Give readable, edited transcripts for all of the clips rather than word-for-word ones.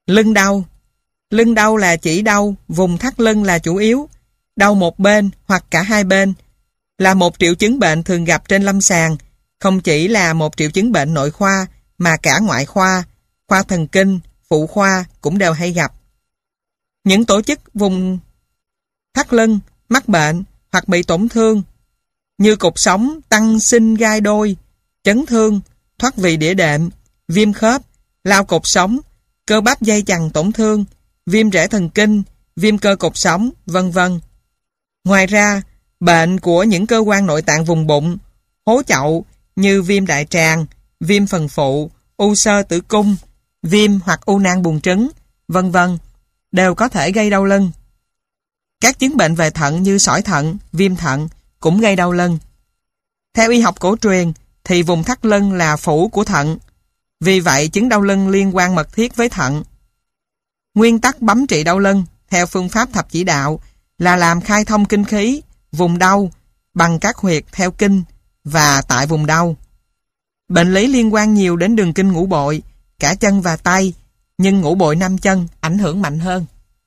Lưng đau. Lưng đau là chỉ đau vùng thắt lưng là chủ yếu. Đau một bên hoặc cả hai bên là một triệu chứng bệnh thường gặp trên lâm sàng, không chỉ là một triệu chứng bệnh nội khoa mà cả ngoại khoa, khoa thần kinh, phụ khoa cũng đều hay gặp. Những tổ chức vùng thắt lưng mắc bệnh hoặc bị tổn thương như cột sống, tăng sinh gai đôi, chấn thương, thoát vị đĩa đệm, viêm khớp, lao cột sống, cơ bắp dây chằng tổn thương, viêm rễ thần kinh, viêm cơ cột sống, vân vân. Ngoài ra, bệnh của những cơ quan nội tạng vùng bụng, hố chậu như viêm đại tràng, viêm phần phụ, u xơ tử cung, viêm hoặc u nang buồng trứng, vân vân, đều có thể gây đau lưng. Các chứng bệnh về thận như sỏi thận, viêm thận cũng gây đau lưng. Theo y học cổ truyền thì vùng thắt lưng là phủ của thận, vì vậy chứng đau lưng liên quan mật thiết với thận. Nguyên tắc bấm trị đau lưng theo phương pháp thập chỉ đạo là làm khai thông kinh khí, vùng đau bằng các huyệt theo kinh và tại vùng đau. Bệnh lý liên quan nhiều đến đường kinh ngũ bội, cả chân và tay, nhưng ngũ bội nam chân ảnh hưởng mạnh hơn.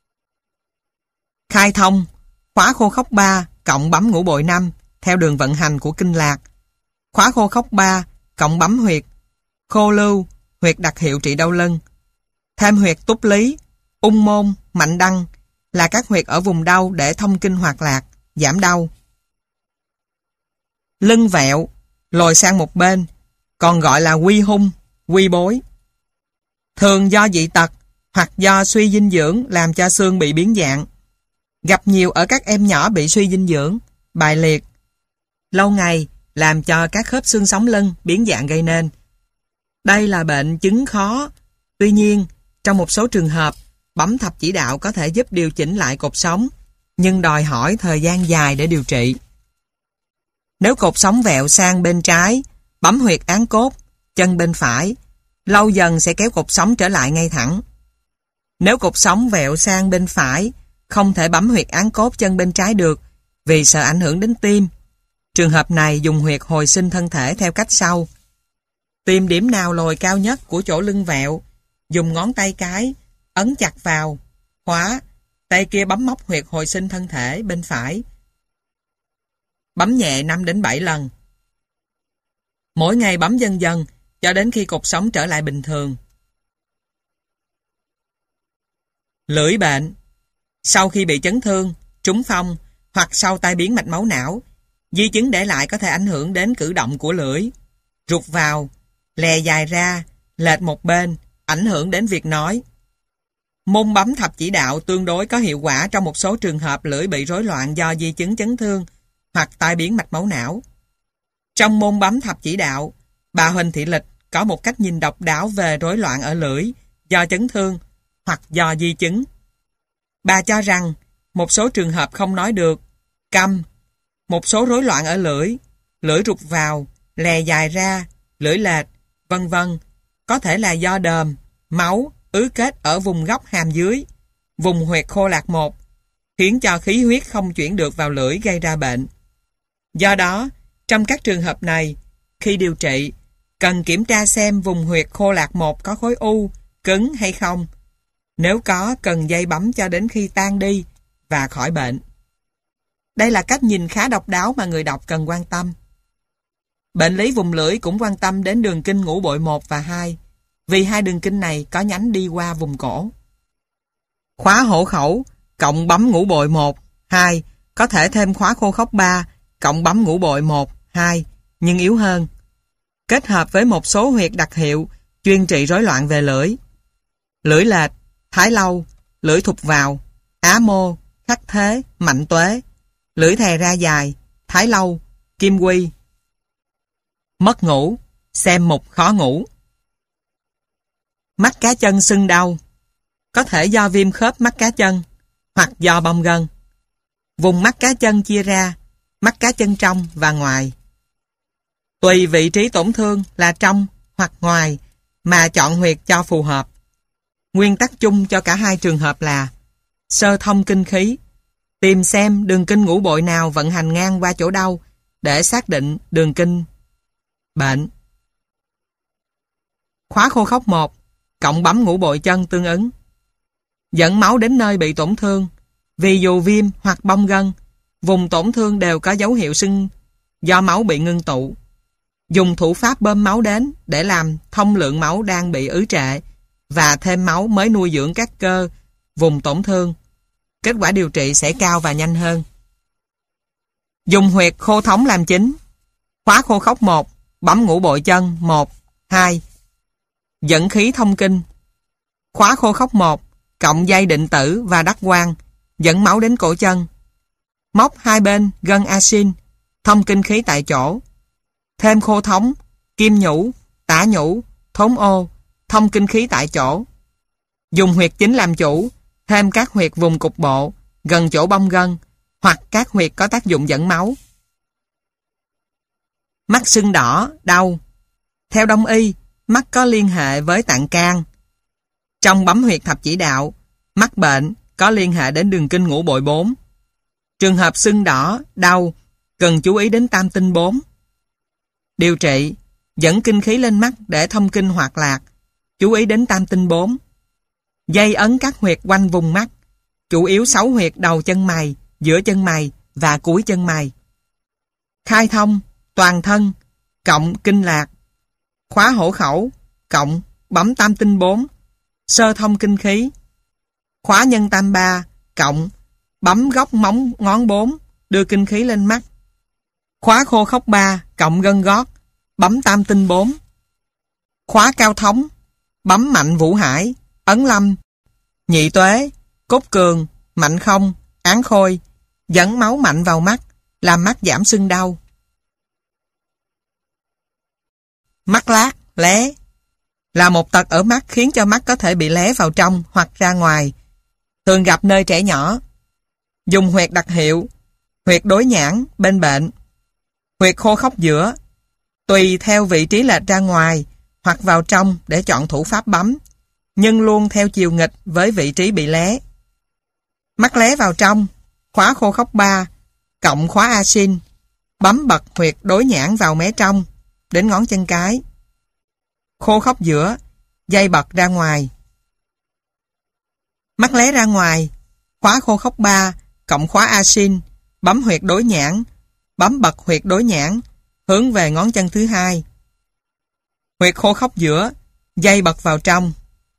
Khai thông, khóa khô khốc 3 cộng bấm ngũ bội 5 theo đường vận hành của kinh lạc. Khóa khô khốc 3 cộng bấm huyệt khô lưu, huyệt đặc hiệu trị đau lưng. Thêm huyệt túc lý, ung môn, mạnh đăng là các huyệt ở vùng đau để thông kinh hoạt lạc, giảm đau. Lưng vẹo, lồi sang một bên, còn gọi là quy hung, quy bối. Thường do dị tật hoặc do suy dinh dưỡng làm cho xương bị biến dạng. Gặp nhiều ở các em nhỏ bị suy dinh dưỡng, bại liệt. Lâu ngày làm cho các khớp xương sống lưng biến dạng gây nên. Đây là bệnh chứng khó. Tuy nhiên, trong một số trường hợp, bấm thập chỉ đạo có thể giúp điều chỉnh lại cột sống, nhưng đòi hỏi thời gian dài để điều trị. Nếu cột sống vẹo sang bên trái, bấm huyệt án cốt, chân bên phải, lâu dần sẽ kéo cột sống trở lại ngay thẳng. Nếu cột sống vẹo sang bên phải, không thể bấm huyệt án cốt chân bên trái được vì sợ ảnh hưởng đến tim. Trường hợp này dùng huyệt hồi sinh thân thể theo cách sau. Tìm điểm nào lồi cao nhất của chỗ lưng vẹo, dùng ngón tay cái, ấn chặt vào, khóa, tay kia bấm móc huyệt hồi sinh thân thể bên phải. Bấm nhẹ 5 đến 7 lần. Mỗi ngày bấm dần dần cho đến khi cột sống trở lại bình thường. Lưỡi bệnh. Sau khi bị chấn thương, trúng phong hoặc sau tai biến mạch máu não, di chứng để lại có thể ảnh hưởng đến cử động của lưỡi, rụt vào, lè dài ra, lệch một bên, ảnh hưởng đến việc nói. Môn bấm thập chỉ đạo tương đối có hiệu quả trong một số trường hợp lưỡi bị rối loạn do di chứng chấn thương hoặc tai biến mạch máu não. Trong môn bấm thập chỉ đạo, bà Huỳnh Thị Lịch có một cách nhìn độc đáo về rối loạn ở lưỡi do chấn thương hoặc do di chứng. Bà cho rằng một số trường hợp không nói được, câm, một số rối loạn ở lưỡi, lưỡi rụt vào, lè dài ra, lưỡi lệch, vân vân, có thể là do đờm, máu, ứ kết ở vùng gốc hàm dưới, vùng huyệt khô lạc 1, khiến cho khí huyết không chuyển được vào lưỡi gây ra bệnh. Do đó, trong các trường hợp này, khi điều trị, cần kiểm tra xem vùng huyệt khô lạc 1 có khối u, cứng hay không. Nếu có, cần dây bấm cho đến khi tan đi và khỏi bệnh. Đây là cách nhìn khá độc đáo mà người đọc cần quan tâm. Bệnh lý vùng lưỡi cũng quan tâm đến đường kinh ngũ bội 1 và 2, vì hai đường kinh này có nhánh đi qua vùng cổ. Khóa hổ khẩu cộng bấm ngũ bội 1, 2, có thể thêm khóa khô khốc 3 cộng bấm ngũ bội 1, 2, nhưng yếu hơn. Kết hợp với một số huyệt đặc hiệu chuyên trị rối loạn về lưỡi. Lưỡi lệch, thái lâu, lưỡi thụt vào, á mô, khắc thế, mạnh tuế, lưỡi thè ra dài, thái lâu, kim quy. Mất ngủ, xem mục khó ngủ. Mắt cá chân sưng đau, có thể do viêm khớp mắt cá chân hoặc do bong gân. Vùng mắt cá chân chia ra, mắt cá chân trong và ngoài. Tùy vị trí tổn thương là trong hoặc ngoài mà chọn huyệt cho phù hợp. Nguyên tắc chung cho cả hai trường hợp là sơ thông kinh khí, tìm xem đường kinh ngũ bội nào vận hành ngang qua chỗ đau để xác định đường kinh bệnh. Khóa khô khốc 1 cộng bấm ngũ bội chân tương ứng dẫn máu đến nơi bị tổn thương. Vì dù viêm hoặc bong gân, vùng tổn thương đều có dấu hiệu sưng do máu bị ngưng tụ. Dùng thủ pháp bơm máu đến để làm thông lượng máu đang bị ứ trệ và thêm máu mới nuôi dưỡng các cơ vùng tổn thương. Kết quả điều trị sẽ cao và nhanh hơn. Dùng huyệt khô thống làm chính. Khóa khô khốc 1, bấm ngũ bội chân 1, 2. Dẫn khí thông kinh. Khóa khô khốc 1, cộng dây định tử và đắc quang, dẫn máu đến cổ chân. Móc hai bên gân asin, thông kinh khí tại chỗ. Thêm khô thống, kim nhũ, tả nhũ, thốn ô, thông kinh khí tại chỗ. Dùng huyệt chính làm chủ, thêm các huyệt vùng cục bộ, gần chỗ bong gân, hoặc các huyệt có tác dụng dẫn máu. Mắt sưng đỏ, đau. Theo Đông y, mắt có liên hệ với tạng can. Trong bấm huyệt thập chỉ đạo, mắt bệnh có liên hệ đến đường kinh ngũ bội 4. Trường hợp sưng đỏ, đau, cần chú ý đến tam tinh 4. Điều trị, dẫn kinh khí lên mắt để thông kinh hoạt lạc, chú ý đến tam tinh 4. Dây ấn các huyệt quanh vùng mắt, chủ yếu 6 huyệt đầu chân mày, giữa chân mày và cuối chân mày. Khai thông, toàn thân, cộng kinh lạc. Khóa hổ khẩu, cộng, bấm tam tinh 4, sơ thông kinh khí. Khóa nhân tam ba, cộng, bấm góc móng ngón 4, đưa kinh khí lên mắt. Khóa khô khốc 3, cộng gân gót, bấm tam tinh 4. Khóa cao thống, bấm mạnh vũ hải, ấn lâm, nhị tuế, cốt cường, mạnh không, án khôi, dẫn máu mạnh vào mắt, làm mắt giảm sưng đau. Mắt lác, lé là một tật ở mắt khiến cho mắt có thể bị lé vào trong hoặc ra ngoài, thường gặp nơi trẻ nhỏ. Dùng huyệt đặc hiệu, huyệt đối nhãn bên bệnh, huyệt khô khốc giữa, tùy theo vị trí lệch ra ngoài hoặc vào trong để chọn thủ pháp bấm, nhưng luôn theo chiều nghịch với vị trí bị lé. Mắt lé vào trong, khóa khô khốc 3, cộng khóa asin, bấm bật huyệt đối nhãn vào mé trong, đến ngón chân cái. Khô khốc giữa, dây bật ra ngoài. Mắt lé ra ngoài, khóa khô khốc 3, cộng khóa asin, bấm huyệt đối nhãn, bấm bật huyệt đối nhãn, hướng về ngón chân thứ hai. Huyệt khô khốc giữa, dây bật vào trong.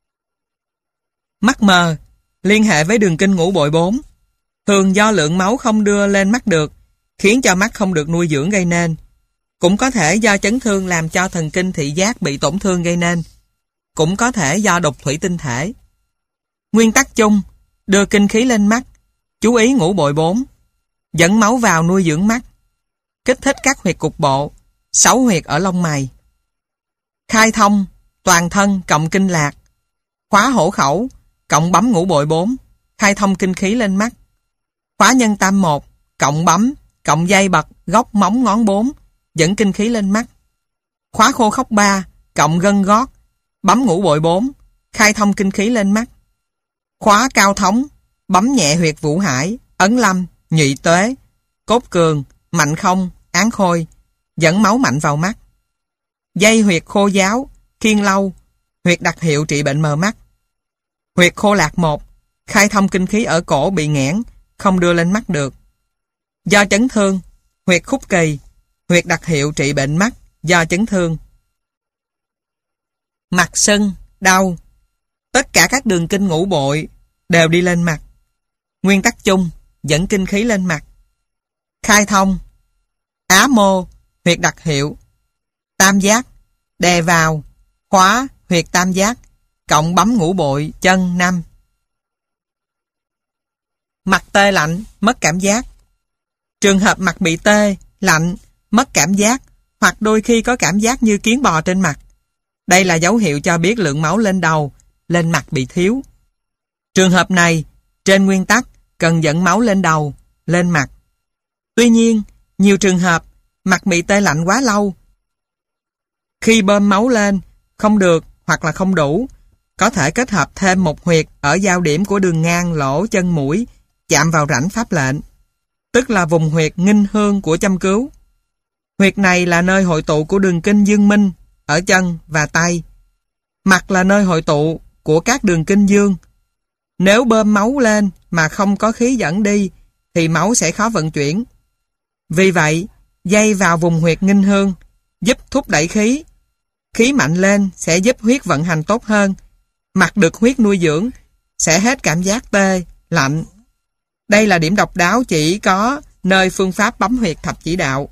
Mắt mờ, liên hệ với đường kinh ngũ bội 4, thường do lượng máu không đưa lên mắt được, khiến cho mắt không được nuôi dưỡng gây nên. Cũng có thể do chấn thương làm cho thần kinh thị giác bị tổn thương gây nên. Cũng có thể do đục thủy tinh thể. Nguyên tắc chung, đưa kinh khí lên mắt, chú ý ngũ bội 4, dẫn máu vào nuôi dưỡng mắt, kích thích các huyệt cục bộ, 6 huyệt ở lông mày. Khai thông, toàn thân cộng kinh lạc, khóa hổ khẩu, cộng bấm ngũ bội 4, khai thông kinh khí lên mắt. Khóa nhân tam 1, cộng bấm, cộng dây bật góc móng ngón 4, dẫn kinh khí lên mắt. Khóa khô khốc 3, cộng gân gót, bấm ngũ bội 4, khai thông kinh khí lên mắt. Khóa cao thống, bấm nhẹ huyệt vũ hải, ấn lâm, nhị tuế, cốt cường, mạnh không, án khôi, dẫn máu mạnh vào mắt. Dây huyệt khô giáo, khiên lâu, huyệt đặc hiệu trị bệnh mờ mắt. Huyệt khô lạc 1, khai thông kinh khí ở cổ bị nghẽn, không đưa lên mắt được. Do chấn thương, huyệt khúc kỳ, huyệt đặc hiệu trị bệnh mắt do chấn thương. Mặt sưng, đau. Tất cả các đường kinh ngũ bội đều đi lên mặt. Nguyên tắc chung, dẫn kinh khí lên mặt. Khai thông, á mô, huyệt đặc hiệu. Tam giác, đè vào, khóa, huyệt tam giác, cộng bấm ngũ bội, chân 5. Mặt tê lạnh, mất cảm giác. Trường hợp mặt bị tê, lạnh, mất cảm giác, hoặc đôi khi có cảm giác như kiến bò trên mặt. Đây là dấu hiệu cho biết lượng máu lên đầu, lên mặt bị thiếu. Trường hợp này, trên nguyên tắc, cần dẫn máu lên đầu, lên mặt. Tuy nhiên, nhiều trường hợp, mặt bị tê lạnh quá lâu. Khi bơm máu lên, không được hoặc là không đủ, có thể kết hợp thêm một huyệt ở giao điểm của đường ngang lỗ chân mũi, chạm vào rãnh pháp lệnh, tức là vùng huyệt nghinh hương của châm cứu. Huyệt này là nơi hội tụ của đường kinh dương minh ở chân và tay. Mặt là nơi hội tụ của các đường kinh dương. Nếu bơm máu lên mà không có khí dẫn đi thì máu sẽ khó vận chuyển. Vì vậy, dây vào vùng huyệt nghinh hương giúp thúc đẩy khí. Khí mạnh lên sẽ giúp huyết vận hành tốt hơn. Mặt được huyết nuôi dưỡng sẽ hết cảm giác tê, lạnh. Đây là điểm độc đáo chỉ có nơi phương pháp bấm huyệt thập chỉ đạo.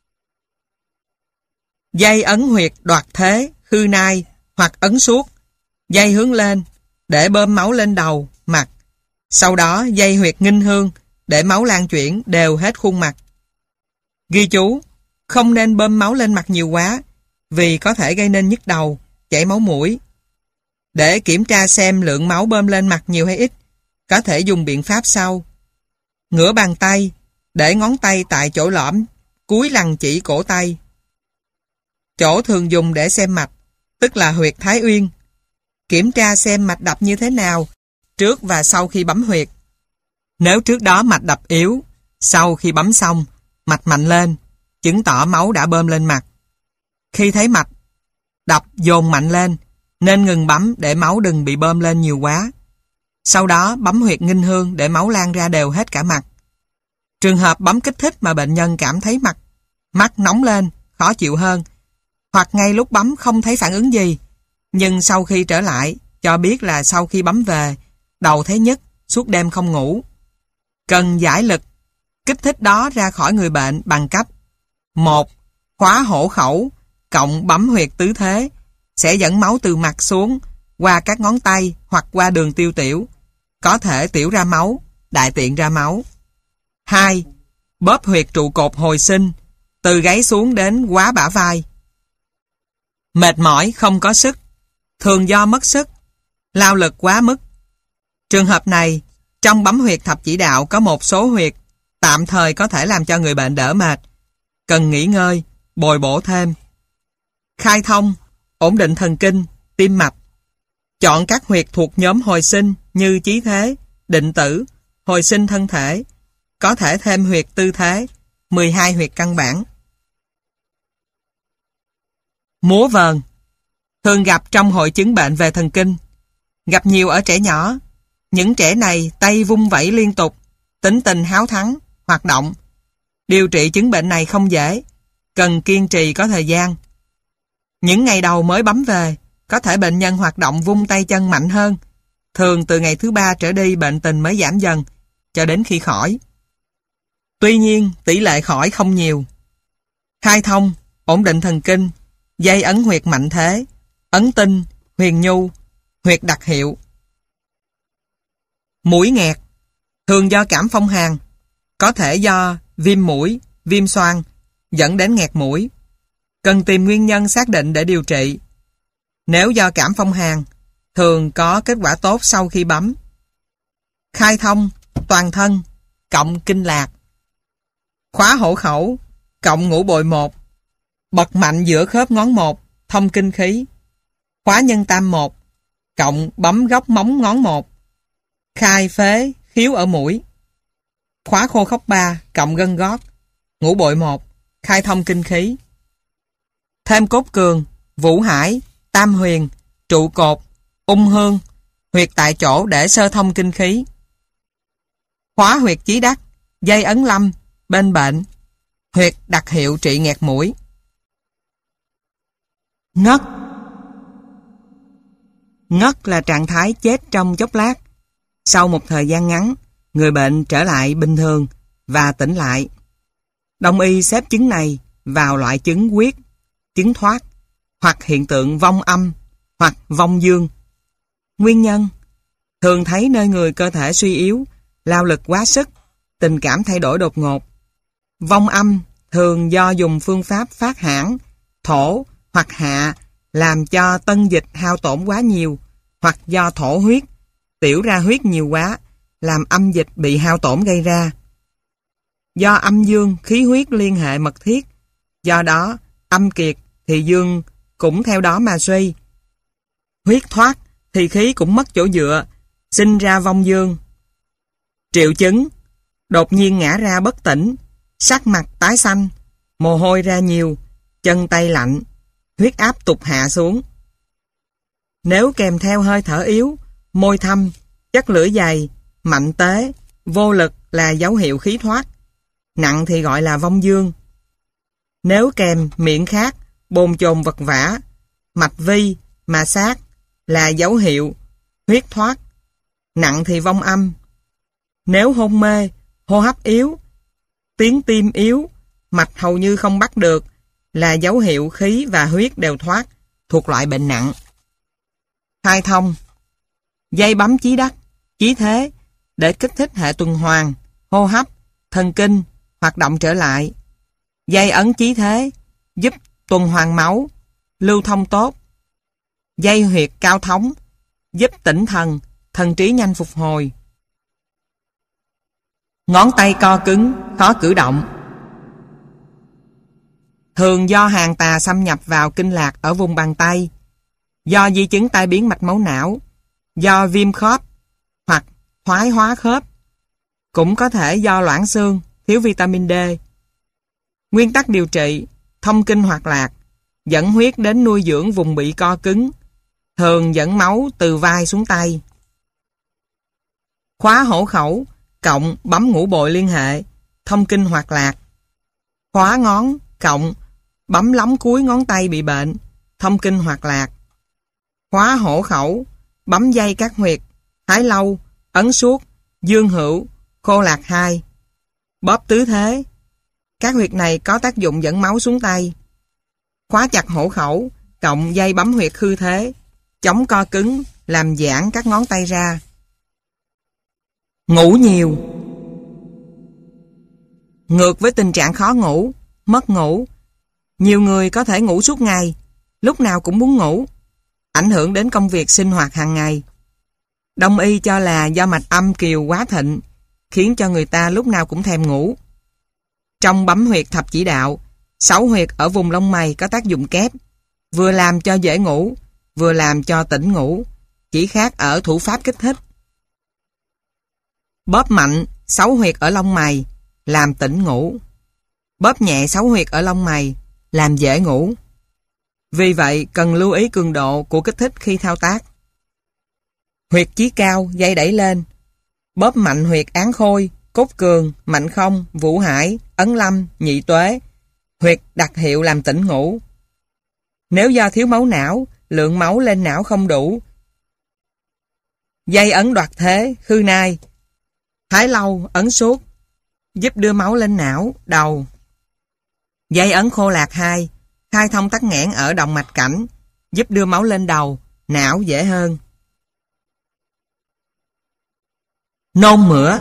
Dây ấn huyệt đoạt thế, khư nai hoặc ấn suốt. Dây hướng lên để bơm máu lên đầu, mặt. Sau đó dây huyệt nghinh hương để máu lan chuyển đều hết khuôn mặt. Ghi chú, không nên bơm máu lên mặt nhiều quá vì có thể gây nên nhức đầu, chảy máu mũi. Để kiểm tra xem lượng máu bơm lên mặt nhiều hay ít, có thể dùng biện pháp sau. Ngửa bàn tay, để ngón tay tại chỗ lõm, cuối lằn chỉ cổ tay. Chỗ thường dùng để xem mạch, tức là huyệt Thái Uyên. Kiểm tra xem mạch đập như thế nào trước và sau khi bấm huyệt. Nếu trước đó mạch đập yếu, sau khi bấm xong, mạch mạnh lên, chứng tỏ máu đã bơm lên mặt. Khi thấy mạch đập dồn mạnh lên, nên ngừng bấm để máu đừng bị bơm lên nhiều quá. Sau đó bấm huyệt nghinh hương để máu lan ra đều hết cả mặt. Trường hợp bấm kích thích mà bệnh nhân cảm thấy mắt nóng lên, khó chịu hơn, hoặc ngay lúc bấm không thấy phản ứng gì, nhưng sau khi trở lại, cho biết là sau khi bấm về, đầu thấy nhức, suốt đêm không ngủ. Cần giải lực kích thích đó ra khỏi người bệnh bằng cách: 1. Khóa hổ khẩu, cộng bấm huyệt tứ thế, sẽ dẫn máu từ mặt xuống, qua các ngón tay hoặc qua đường tiêu tiểu. Có thể tiểu ra máu, đại tiện ra máu. 2. Bóp huyệt trụ cột hồi sinh, từ gáy xuống đến quá bả vai. Mệt mỏi không có sức, thường do mất sức, lao lực quá mức. Trường hợp này, trong bấm huyệt thập chỉ đạo có một số huyệt tạm thời có thể làm cho người bệnh đỡ mệt, cần nghỉ ngơi, bồi bổ thêm. Khai thông, ổn định thần kinh, tim mạch. Chọn các huyệt thuộc nhóm hồi sinh như chí thế, định tử, hồi sinh thân thể. Có thể thêm huyệt tư thế, 12 huyệt căn bản. Múa vờn thường gặp trong hội chứng bệnh về thần kinh, gặp nhiều ở trẻ nhỏ. Những trẻ này tay vung vẩy liên tục, tính tình háo thắng, hoạt động. Điều trị chứng bệnh này không dễ, cần kiên trì có thời gian. Những ngày đầu mới bấm về, có thể bệnh nhân hoạt động vung tay chân mạnh hơn. Thường từ ngày thứ 3 trở đi bệnh tình mới giảm dần, cho đến khi khỏi. Tuy nhiên, tỷ lệ khỏi không nhiều. Khai thông, ổn định thần kinh, dây ấn huyệt mạnh thế, ấn tinh, huyền nhu, huyệt đặc hiệu. Mũi nghẹt, thường do cảm phong hàn, có thể do viêm mũi, viêm xoang, dẫn đến nghẹt mũi. Cần tìm nguyên nhân xác định để điều trị. Nếu do cảm phong hàn, thường có kết quả tốt sau khi bấm. Khai thông, toàn thân, cộng kinh lạc. Khóa hổ khẩu, cộng ngũ bội 1. Bật mạnh giữa khớp ngón 1, thông kinh khí. Khóa nhân tam 1, cộng bấm góc móng ngón 1. Khai phế, khiếu ở mũi. Khóa khô khốc 3, cộng gân gót. Ngũ bội 1, khai thông kinh khí. Thêm cốt cường, vũ hải, tam huyền, trụ cột, ung hương, huyệt tại chỗ để sơ thông kinh khí. Khóa huyệt chí đắc, dây ấn lâm, bên bệnh, huyệt đặc hiệu trị nghẹt mũi. Ngất. Ngất là trạng thái chết trong chốc lát. Sau một thời gian ngắn, người bệnh trở lại bình thường và tỉnh lại. Đông y xếp chứng này vào loại chứng quyết, chứng thoát, hoặc hiện tượng vong âm, hoặc vong dương. Nguyên nhân: thường thấy nơi người cơ thể suy yếu, lao lực quá sức, tình cảm thay đổi đột ngột. Vong âm thường do dùng phương pháp phát hãn, thổ hoặc hạ làm cho tân dịch hao tổn quá nhiều, hoặc do thổ huyết, tiểu ra huyết nhiều quá, làm âm dịch bị hao tổn gây ra. Do âm dương khí huyết liên hệ mật thiết, do đó âm kiệt thì dương cũng theo đó mà suy. Huyết thoát thì khí cũng mất chỗ dựa, sinh ra vong dương. Triệu chứng: đột nhiên ngã ra bất tỉnh, sắc mặt tái xanh, mồ hôi ra nhiều, chân tay lạnh, huyết áp tụt hạ xuống. Nếu kèm theo hơi thở yếu, môi thâm, Chất lưỡi dày, mạnh tế, vô lực là dấu hiệu khí thoát. Nặng thì gọi là vong dương. Nếu kèm miệng khát, bồn chồn vật vã, mạch vi, mà sát là dấu hiệu huyết thoát. Nặng thì vong âm. Nếu hôn mê, hô hấp yếu, tiếng tim yếu, mạch hầu như không bắt được là dấu hiệu khí và huyết đều thoát, thuộc loại bệnh nặng. Khai thông. Dây bấm chí đắc, chí thế để kích thích hệ tuần hoàn, hô hấp, thần kinh hoạt động trở lại. Dây ấn chí thế giúp tuần hoàn máu, lưu thông tốt. Dây huyệt cao thống giúp tỉnh thần, thần trí nhanh phục hồi. Ngón tay co cứng, khó cử động. Thường do hàn tà xâm nhập vào kinh lạc ở vùng bàn tay, do di chứng tai biến mạch máu não, do viêm khớp hoặc thoái hóa khớp, cũng có thể do loãng xương, thiếu vitamin D. Nguyên tắc điều trị: thông kinh hoạt lạc, dẫn huyết đến nuôi dưỡng vùng bị co cứng, thường dẫn máu từ vai xuống tay. Khóa hổ khẩu cộng bấm ngũ bội liên hệ, thông kinh hoạt lạc. Khóa ngón cộng bấm lóng cuối ngón tay bị bệnh, thông kinh hoạt lạc. Khóa hổ khẩu, bấm dây các huyệt Thái Lâu, Ấn Suốt, Dương Hữu, Khô Lạc 2. Bóp tứ thế. Các huyệt này có tác dụng dẫn máu xuống tay. Khóa chặt hổ khẩu, cộng dây bấm huyệt khư thế, chống co cứng, làm giãn các ngón tay ra. Ngủ nhiều. Ngược với tình trạng khó ngủ, mất ngủ, nhiều người có thể ngủ suốt ngày, lúc nào cũng muốn ngủ, ảnh hưởng đến công việc sinh hoạt hàng ngày. Đông y cho là do mạch âm kiều quá thịnh, khiến cho người ta lúc nào cũng thèm ngủ. Trong bấm huyệt thập chỉ đạo, 6 huyệt ở vùng lông mày có tác dụng kép, vừa làm cho dễ ngủ, vừa làm cho tỉnh ngủ, chỉ khác ở thủ pháp kích thích. Bóp mạnh 6 huyệt ở lông mày, làm tỉnh ngủ. Bóp nhẹ 6 huyệt ở lông mày, làm dễ ngủ. Vì vậy, cần lưu ý cường độ của kích thích khi thao tác. Huyệt chí cao, dây đẩy lên. Bóp mạnh huyệt Án Khôi, Cốt Cường, Mạnh Không, Vũ Hải, Ấn Lâm, Nhị Tuế. Huyệt đặc hiệu làm tỉnh ngủ. Nếu do thiếu máu não, lượng máu lên não không đủ, dây ấn Đoạt Thế, Khư Nai, Thái Lâu, Ấn Suốt giúp đưa máu lên não, đầu. Dây ấn Khô Lạc 2 khai thông tắc nghẽn ở động mạch cảnh, giúp đưa máu lên đầu, não dễ hơn. Nôn mửa.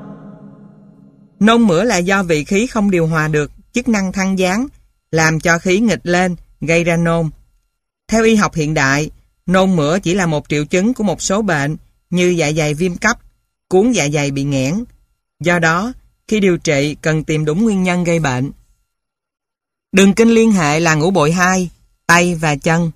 Nôn mửa là do vị khí không điều hòa được chức năng thăng gián, làm cho khí nghịch lên, gây ra nôn. Theo y học hiện đại, nôn mửa chỉ là một triệu chứng của một số bệnh như dạ dày viêm cấp, cuống dạ dày bị nghẽn. Do đó, khi điều trị cần tìm đúng nguyên nhân gây bệnh. Đường kinh liên hệ là ngũ bội 2, tay và chân.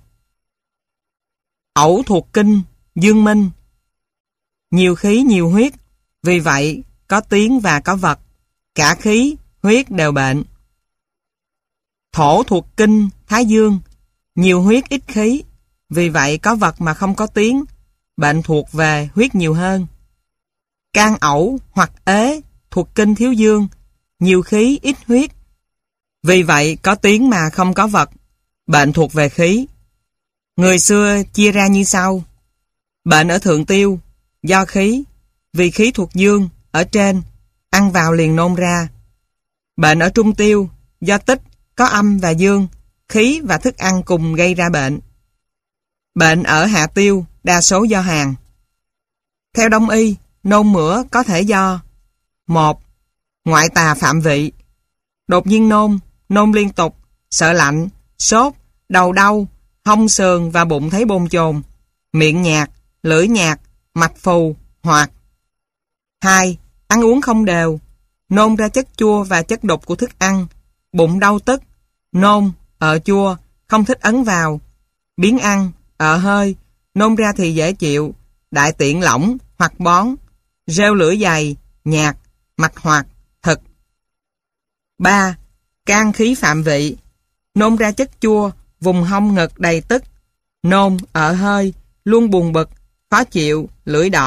Ẩu thuộc kinh, dương minh. Nhiều khí nhiều huyết, vì vậy có tiếng và có vật, cả khí, huyết đều bệnh. Thổ thuộc kinh, thái dương. Nhiều huyết ít khí, vì vậy có vật mà không có tiếng, bệnh thuộc về huyết nhiều hơn. Can ẩu hoặc ế thuộc kinh thiếu dương, nhiều khí ít huyết, vì vậy có tiếng mà không có vật, bệnh thuộc về khí. Người xưa chia ra như sau: bệnh ở thượng tiêu, do khí, vì khí thuộc dương, ở trên, ăn vào liền nôn ra. Bệnh ở trung tiêu, do tích, có âm và dương, khí và thức ăn cùng gây ra bệnh. Bệnh ở hạ tiêu, đa số do hàn. Theo Đông y, nôn mửa có thể do: 1. Ngoại tà phạm vị. Đột nhiên nôn, nôn liên tục, sợ lạnh, sốt, đầu đau, hông sườn và bụng thấy bồn chồn, miệng nhạt, lưỡi nhạt, mạch phù, hoạt. 2. Ăn uống không đều, nôn ra chất chua và chất đục của thức ăn, bụng đau tức, nôn, ợ chua, không thích ấn vào, biến ăn, ợ hơi, nôn ra thì dễ chịu, đại tiện lỏng hoặc bón, rêu lưỡi dày, nhạt, mạch hoạt, thực. 3. Can khí phạm vị, nôn ra chất chua, vùng hông ngực đầy tức, nôn, ợ hơi, luôn buồn bực, khó chịu, lưỡi đỏ,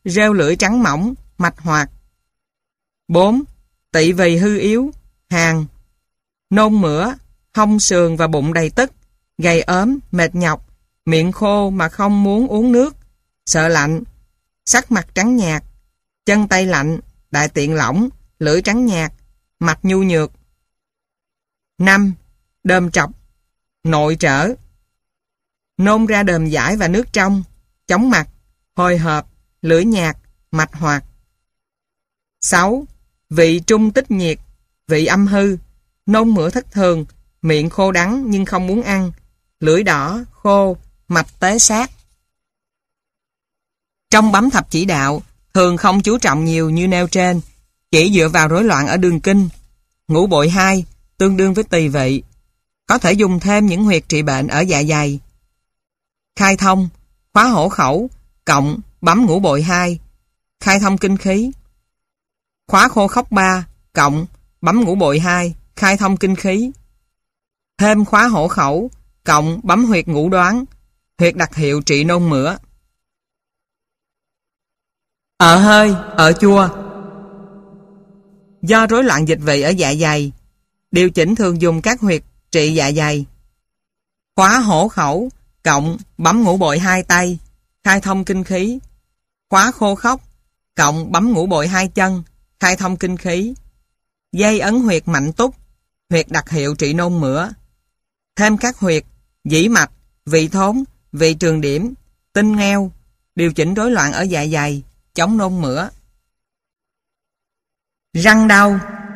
rêu lưỡi trắng mỏng, mạch hoạt. 4. Tỵ vì hư yếu, hàn, nôn mửa, hông sườn và bụng đầy tức, gầy ốm, mệt nhọc, miệng khô mà không muốn uống nước, sợ lạnh, sắc mặt trắng nhạt, chân tay lạnh, đại tiện lỏng, lưỡi trắng nhạt, mạch nhu nhược. 5. Đờm trọc, nội trở, nôn ra đờm dãi và nước trong, chóng mặt, hồi hộp, lưỡi nhạt, mạch hoạt. 6. Vị trung tích nhiệt, vị âm hư, nôn mửa thất thường, miệng khô đắng nhưng không muốn ăn, lưỡi đỏ, khô, mạch tế sát. Trong bấm thập chỉ đạo, thường không chú trọng nhiều như nêu trên, chỉ dựa vào rối loạn ở đường kinh. Ngũ bội 2 tương đương với tỳ vị. Có thể dùng thêm những huyệt trị bệnh ở dạ dày. Khai thông, khóa hổ khẩu, cộng, bấm ngũ bội 2, khai thông kinh khí. Khóa khô khóc 3, cộng, bấm ngũ bội 2, khai thông kinh khí. Thêm khóa hổ khẩu, cộng, bấm huyệt ngũ đoán, huyệt đặc hiệu trị nôn mửa. Ở hơi, ở chua. Do rối loạn dịch vị ở dạ dày, điều chỉnh thường dùng các huyệt trị dạ dày. Khóa hổ khẩu, cộng, bấm ngũ bội 2 tay, khai thông kinh khí. Khóa khô khóc, cộng, bấm ngũ bội 2 chân, khai thông kinh khí. Dây ấn huyệt mạnh túc, huyệt đặc hiệu trị nôn mửa. Thêm các huyệt dĩ mạch, vị thốn, vị trường điểm, tinh ngheo, điều chỉnh rối loạn ở dạ dày, chống nôn mửa. Răng đau.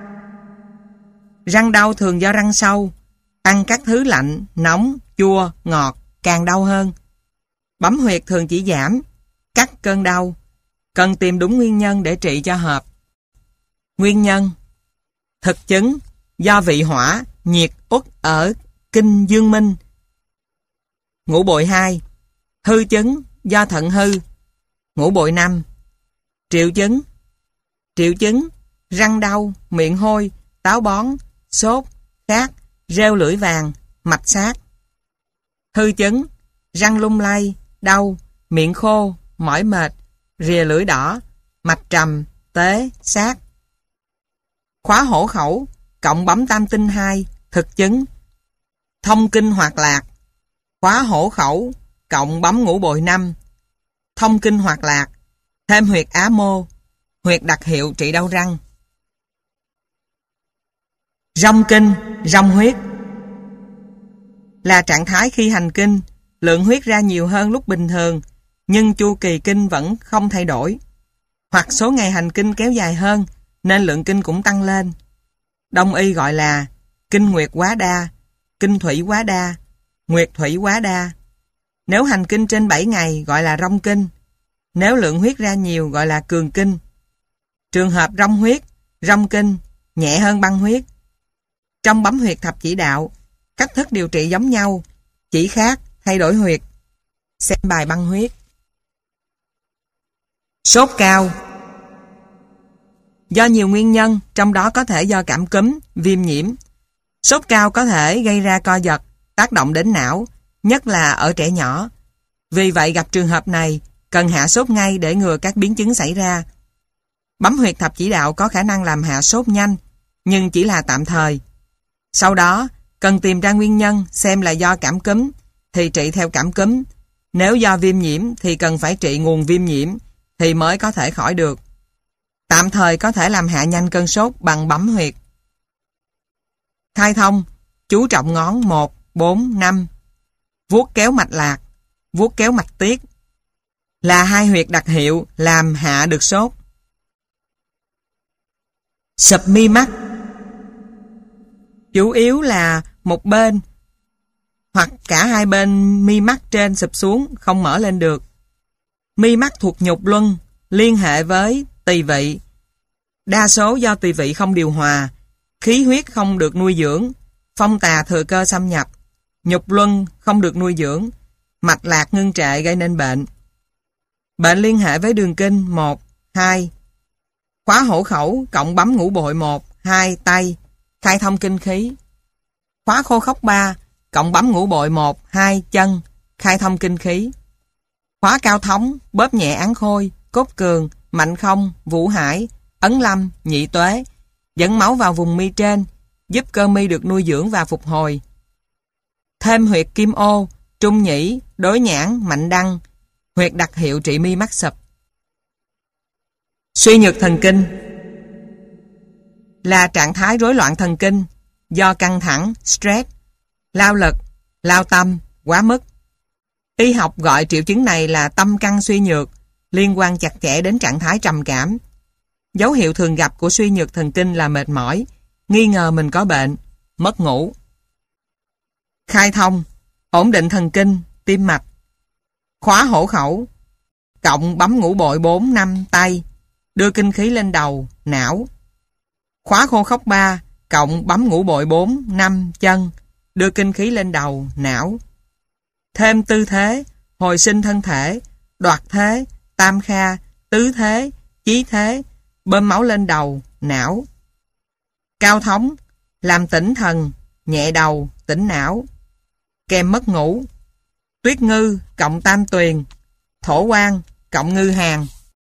Răng đau thường do răng sâu, ăn các thứ lạnh, nóng, chua, ngọt, càng đau hơn. Bấm huyệt thường chỉ giảm, cắt cơn đau, cần tìm đúng nguyên nhân để trị cho hợp. Nguyên nhân: thực chứng do vị hỏa, nhiệt uất ở kinh dương minh. Ngũ bội 2. Hư chứng do thận hư. Ngũ bội 5. Triệu chứng: triệu chứng răng đau, miệng hôi, táo bón, sốt, khát, rêu lưỡi vàng, mạch sát. Hư chứng: răng lung lay, đau, miệng khô, mỏi mệt, rìa lưỡi đỏ, mạch trầm, tế, sát. Khóa hổ khẩu, cộng bấm tam tinh 2, thực chứng: thông kinh hoạt lạc. Khóa hổ khẩu, cộng bấm ngũ bội 5, thông kinh hoạt lạc. Thêm huyệt á mô, huyệt đặc hiệu trị đau răng. Rong kinh, rong huyết là trạng thái khi hành kinh, lượng huyết ra nhiều hơn lúc bình thường, nhưng chu kỳ kinh vẫn không thay đổi. Hoặc số ngày hành kinh kéo dài hơn, nên lượng kinh cũng tăng lên. Đông y gọi là kinh nguyệt quá đa, kinh thủy quá đa, nguyệt thủy quá đa. Nếu hành kinh trên 7 ngày gọi là rong kinh. Nếu lượng huyết ra nhiều gọi là cường kinh. Trường hợp rong huyết, rong kinh nhẹ hơn băng huyết. Trong bấm huyệt thập chỉ đạo, cách thức điều trị giống nhau, chỉ khác thay đổi huyệt. Xem bài băng huyết. Sốt cao. Do nhiều nguyên nhân, trong đó có thể do cảm cúm, viêm nhiễm. Sốt cao có thể gây ra co giật, tác động đến não, nhất là ở trẻ nhỏ. Vì vậy gặp trường hợp này, cần hạ sốt ngay để ngừa các biến chứng xảy ra. Bấm huyệt thập chỉ đạo có khả năng làm hạ sốt nhanh, nhưng chỉ là tạm thời. Sau đó, cần tìm ra nguyên nhân xem là do cảm cúm, thì trị theo cảm cúm. Nếu do viêm nhiễm thì cần phải trị nguồn viêm nhiễm, thì mới có thể khỏi được. Tạm thời có thể làm hạ nhanh cơn sốt bằng bấm huyệt. Khai thông, chú trọng ngón 1, 4, 5. Vuốt kéo mạch lạc, vuốt kéo mạch tiết là hai huyệt đặc hiệu làm hạ được sốt. Sụp mi mắt. Chủ yếu là một bên hoặc cả hai bên mi mắt trên sụp xuống, không mở lên được. Mi mắt thuộc nhục luân, liên hệ với tỳ vị. Đa số do tỳ vị không điều hòa, khí huyết không được nuôi dưỡng, phong tà thừa cơ xâm nhập, nhục luân không được nuôi dưỡng, mạch lạc ngưng trệ gây nên bệnh. Bệnh liên hệ với đường kinh 1, 2. Khóa hổ khẩu cộng bấm ngũ bội 1, 2 tay, khai thông kinh khí. Khóa khô khóc 3 cộng bấm ngũ bội 1, 2 chân, khai thông kinh khí. Khóa cao thống, bóp nhẹ án khôi, cốt cường, mạnh không, vũ hải, ấn lâm, nhị tuế, dẫn máu vào vùng mi trên, giúp cơ mi được nuôi dưỡng và phục hồi. Thêm huyệt kim ô, trung nhĩ, đối nhãn, mạnh đăng, huyệt đặc hiệu trị mi mắt sụp. Suy nhược thần kinh là trạng thái rối loạn thần kinh do căng thẳng, stress, lao lực, lao tâm, quá mức. Y học gọi triệu chứng này là tâm căng suy nhược, liên quan chặt chẽ đến trạng thái trầm cảm. Dấu hiệu thường gặp của suy nhược thần kinh là mệt mỏi, nghi ngờ mình có bệnh, mất ngủ. Khai thông, ổn định thần kinh, tim mạch. Khóa hổ khẩu, cộng bấm ngũ bội 4-5 tay, đưa kinh khí lên đầu, não. Khóa khô khốc 3, cộng bấm ngũ bội 4-5 chân, đưa kinh khí lên đầu, não. Thêm tư thế, hồi sinh thân thể, đoạt thế, tam kha, tứ thế, chí thế, bơm máu lên đầu, não. Cao thống, làm tỉnh thần, nhẹ đầu, tỉnh não. Kèm mất ngủ. Tuyết ngư, cộng tam tuyền, thổ quan, cộng ngư hàng.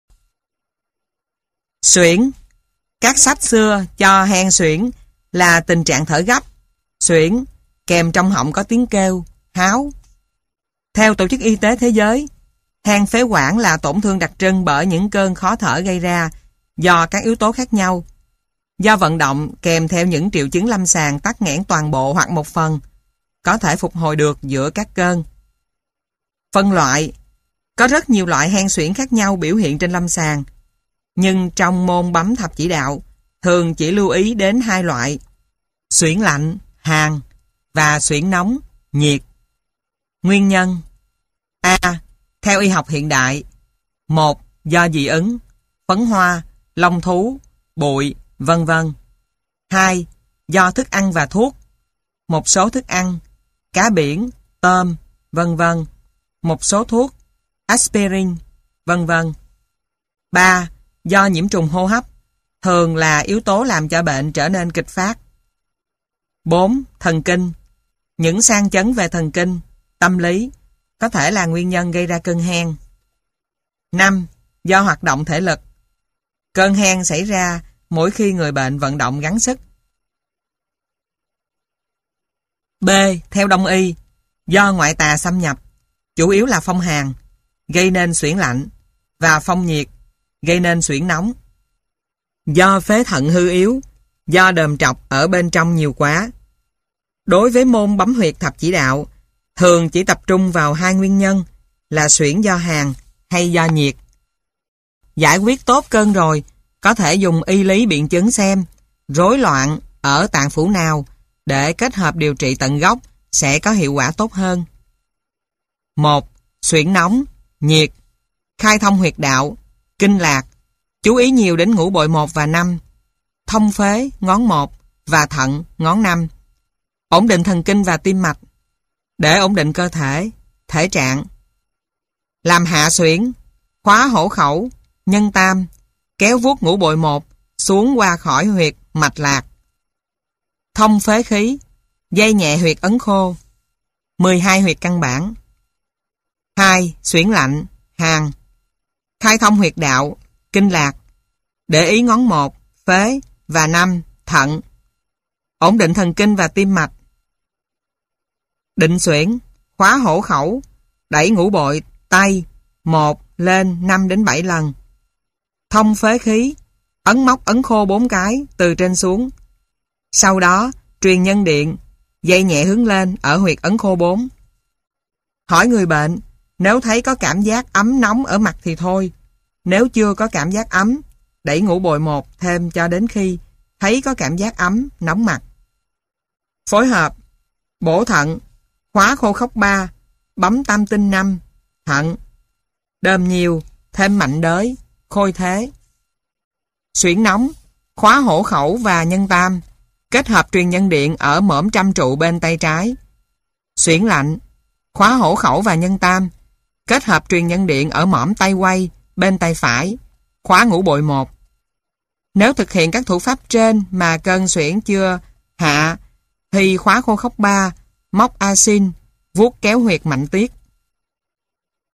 Suyễn. Các sách xưa cho hen suyễn là tình trạng thở gấp, suyễn, kèm trong họng có tiếng kêu, háo. Theo Tổ chức Y tế Thế giới, hen phế quản là tổn thương đặc trưng bởi những cơn khó thở gây ra do các yếu tố khác nhau. Do vận động kèm theo những triệu chứng lâm sàng tắc nghẽn toàn bộ hoặc một phần, có thể phục hồi được giữa các cơn. Phân loại. Có rất nhiều loại hen suyễn khác nhau biểu hiện trên lâm sàng, nhưng trong môn bấm thập chỉ đạo thường chỉ lưu ý đến 2 loại: suyễn lạnh, hàn và suyễn nóng, nhiệt. Nguyên nhân: A. Theo y học hiện đại: 1. Do dị ứng, phấn hoa, lông thú, bụi, vân vân. 2. Do thức ăn và thuốc, một số thức ăn, cá biển, tôm, vân vân, một số thuốc, aspirin, vân vân. 3. Do nhiễm trùng hô hấp, thường là yếu tố làm cho bệnh trở nên kịch phát. 4. Thần kinh. Những sang chấn về thần kinh, tâm lý có thể là nguyên nhân gây ra cơn hen. 5. Do hoạt động thể lực. Cơn hen xảy ra mỗi khi người bệnh vận động gắng sức. B. Theo Đông y, do ngoại tà xâm nhập, chủ yếu là phong hàn, gây nên suyễn lạnh, và phong nhiệt, gây nên suyễn nóng. Do phế thận hư yếu, do đờm trọc ở bên trong nhiều quá. Đối với môn bấm huyệt thập chỉ đạo, thường chỉ tập trung vào 2 nguyên nhân là suyễn do hàn hay do nhiệt. Giải quyết tốt cơn rồi, có thể dùng y lý biện chứng xem rối loạn ở tạng phủ nào để kết hợp điều trị tận gốc sẽ có hiệu quả tốt hơn. 1. Suyễn nóng, nhiệt. Khai thông huyệt đạo, kinh lạc. Chú ý nhiều đến ngũ bội 1 và 5, thông phế, ngón 1 và thận, ngón 5. Ổn định thần kinh và tim mạch để ổn định cơ thể, thể trạng. Làm hạ suyễn, khóa hổ khẩu, nhân tam, kéo vuốt ngũ bội 1 xuống qua khỏi huyệt mạch lạc. Thông phế khí, dây nhẹ huyệt ấn khô, 12 huyệt căn bản. 2. Suyễn lạnh, hàn. Khai thông huyệt đạo, kinh lạc, để ý ngón 1, phế và 5, thận. Ổn định thần kinh và tim mạch. Định suyễn, khóa hổ khẩu, đẩy ngũ bội tay 1 lên 5 đến 7 lần. Thông phế khí, ấn móc ấn khô 4 cái từ trên xuống. Sau đó truyền nhân điện, dây nhẹ hướng lên ở huyệt ấn khô 4. Hỏi người bệnh, nếu thấy có cảm giác ấm nóng ở mặt thì thôi. Nếu chưa có cảm giác ấm, đẩy ngũ bội 1 thêm cho đến khi thấy có cảm giác ấm, nóng mặt. Phối hợp, bổ thận, khóa khô khốc 3, bấm tam tinh 5, thận. Đơm nhiều, thêm mạnh đới, khôi thế. Suyễn nóng, khóa hổ khẩu và nhân tam, kết hợp truyền nhân điện ở mõm trăm trụ bên tay trái. Suyễn lạnh, khóa hổ khẩu và nhân tam, kết hợp truyền nhân điện ở mõm tay quay bên tay phải, khóa ngũ bội 1. Nếu thực hiện các thủ pháp trên mà cơn suyễn chưa hạ, thì khóa khô khốc 3, móc asin, vuốt kéo huyệt mạnh tiết.